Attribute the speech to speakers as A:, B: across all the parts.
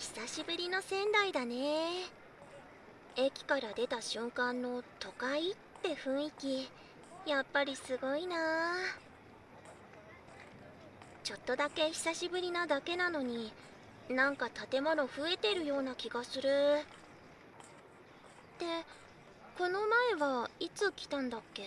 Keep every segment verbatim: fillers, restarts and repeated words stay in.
A: 久しぶりの仙台だね。駅から出た瞬間の都会って雰囲気、やっぱりすごいな。ちょっとだけ久しぶりなだけなのに、なんか建物増えてるような気がする。で、この前はいつ来たんだっけ？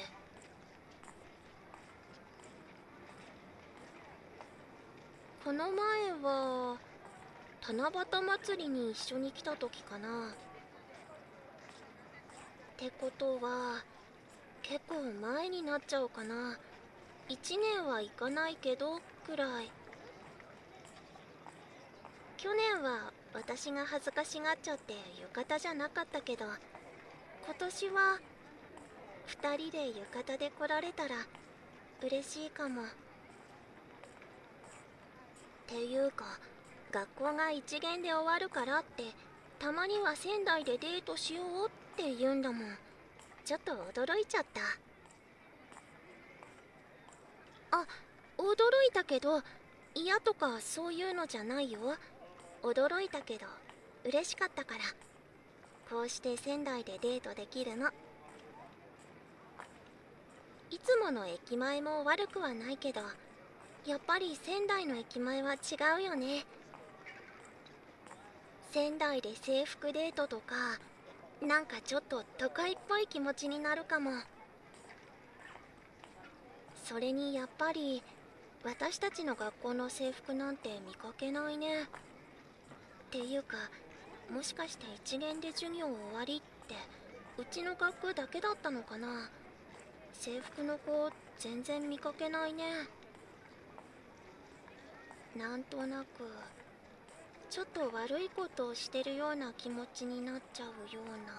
A: この前は七夕祭りに一緒に来た時かな。ってことは結構前になっちゃうかな。いちねんはいかないけどくらい。去年は私が恥ずかしがっちゃって浴衣じゃなかったけど、今年はふたりで浴衣で来られたら嬉しいかも。っていうか、学校が一限で終わるからってたまには仙台でデートしようって言うんだもん。ちょっと驚いちゃった。あ、驚いたけど嫌とかそういうのじゃないよ。驚いたけど嬉しかったから、こうして仙台でデートできるの。いつもの駅前も悪くはないけど、やっぱり仙台の駅前は違うよね。仙台で制服デートとか、なんかちょっと都会っぽい気持ちになるかも。それにやっぱり私たちの学校の制服なんて見かけないね。っていうか、もしかして一年で授業終わりってうちの学区だけだったのかな。制服の子全然見かけないね。なんとなくちょっと悪いことをしてるような気持ちになっちゃうよ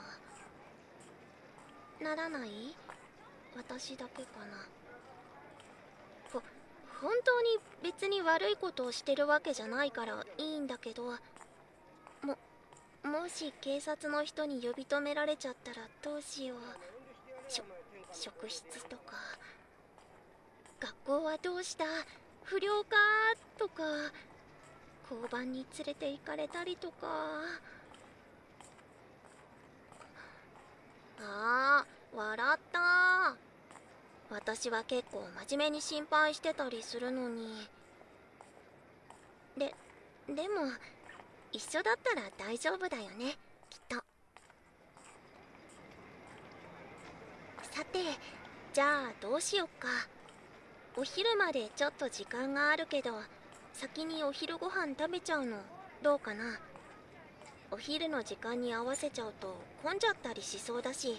A: うな。ならない？私だけかな。ほ本当に別に悪いことをしてるわけじゃないからいいんだけど、ももし警察の人に呼び止められちゃったらどうしよう。しょ職質とか、学校はどうした、不良かとか、交番に連れて行かれたりとか。あー、笑った。私は結構真面目に心配してたりするのに。ででも一緒だったら大丈夫だよね、きっと。さて、じゃあどうしよっか。お昼までちょっと時間があるけど、先にお昼ご飯食べちゃうのどうかな。お昼の時間に合わせちゃうと混んじゃったりしそうだし。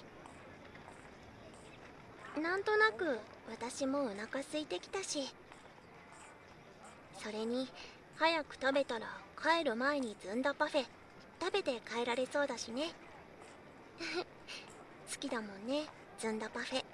A: なんとなく私もお腹空いてきたし。それに早く食べたら帰る前にずんだパフェ食べて帰られそうだしね。好きだもんね、ずんだパフェ。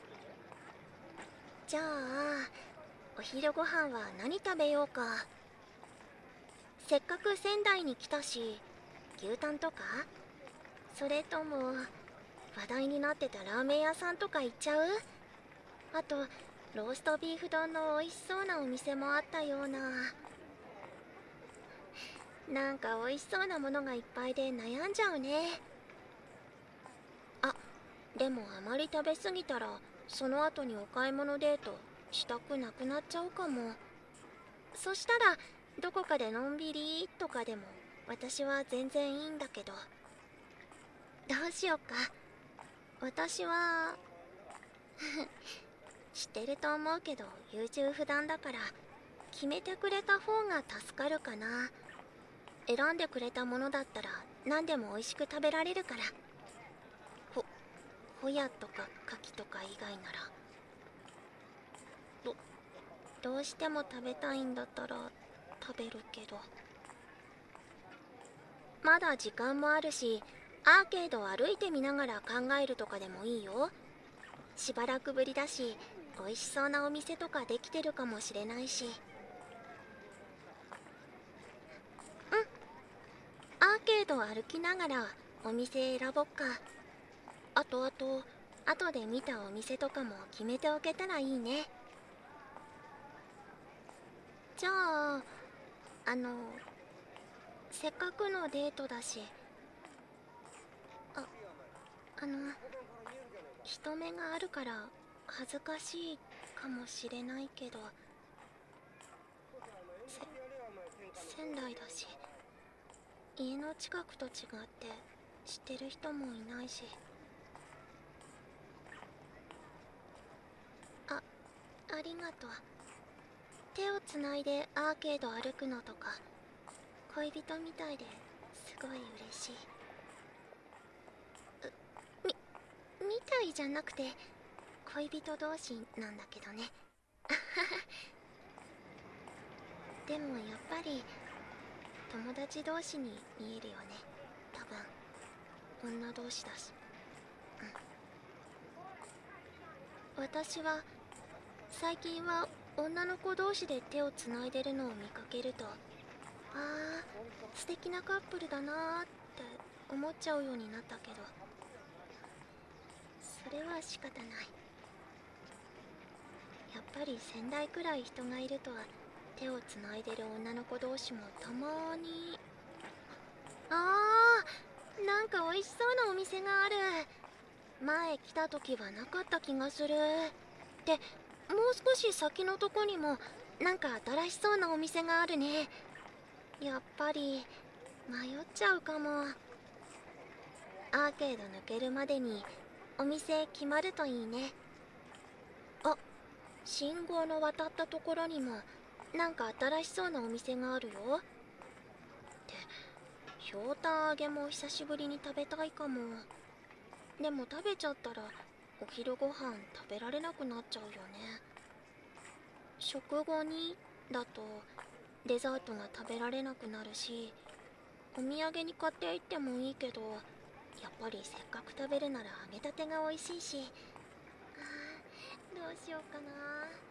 A: じゃあお昼ご飯は何食べようか。せっかく仙台に来たし、牛タンとか、それとも話題になってたラーメン屋さんとか行っちゃう？あとローストビーフ丼の美味しそうなお店もあったような。なんか美味しそうなものがいっぱいで悩んじゃうね。あ、でもあまり食べ過ぎたらその後にお買い物デートしたくなくなっちゃうかも。そしたらどこかでのんびりとかでも私は全然いいんだけど。どうしよっか。私は知ってると思うけど優柔不断だから、決めてくれた方が助かるかな。選んでくれたものだったら何でも美味しく食べられるから。ほホヤとかカキとか以外なら。どどうしても食べたいんだったら食べるけど。まだ時間もあるし、アーケードを歩いてみながら考えるとかでもいいよ。しばらくぶりだし、美味しそうなお店とかできてるかもしれないし。うん、アーケードを歩きながらお店選ぼっか。あとあと後で見たお店とかも決めておけたらいいね。じゃああのせっかくのデートだし。ああの人目があるから恥ずかしいかもしれないけど、せ仙台だし家の近くと違って知ってる人もいないし。あありがとう。手をつないでアーケード歩くのとか恋人みたいですごい嬉しい。みみたいじゃなくて恋人同士なんだけどね。でもやっぱり友達同士に見えるよね、多分。女同士だし。うん。私は最近は女の子同士で手をつないでるのを見かけると、ああ素敵なカップルだなーって思っちゃうようになったけど、それは仕方ない。やっぱり仙台くらい人がいると手をつないでる女の子同士もたまに。あー、なんか美味しそうなお店がある。前来た時はなかった気がする。でもう少し先のとこにもなんか新しそうなお店があるね。やっぱり迷っちゃうかも。アーケード抜けるまでにお店決まるといいね。あ、信号の渡ったところにもなんか新しそうなお店があるよ。ってひょうたん揚げも久しぶりに食べたいかも。でも食べちゃったらお昼ご飯食べられなくなっちゃうよね。食後にだとデザートが食べられなくなるし、お土産に買っていってもいいけど、やっぱりせっかく食べるなら揚げたてが美味しいし。あー、どうしようかな。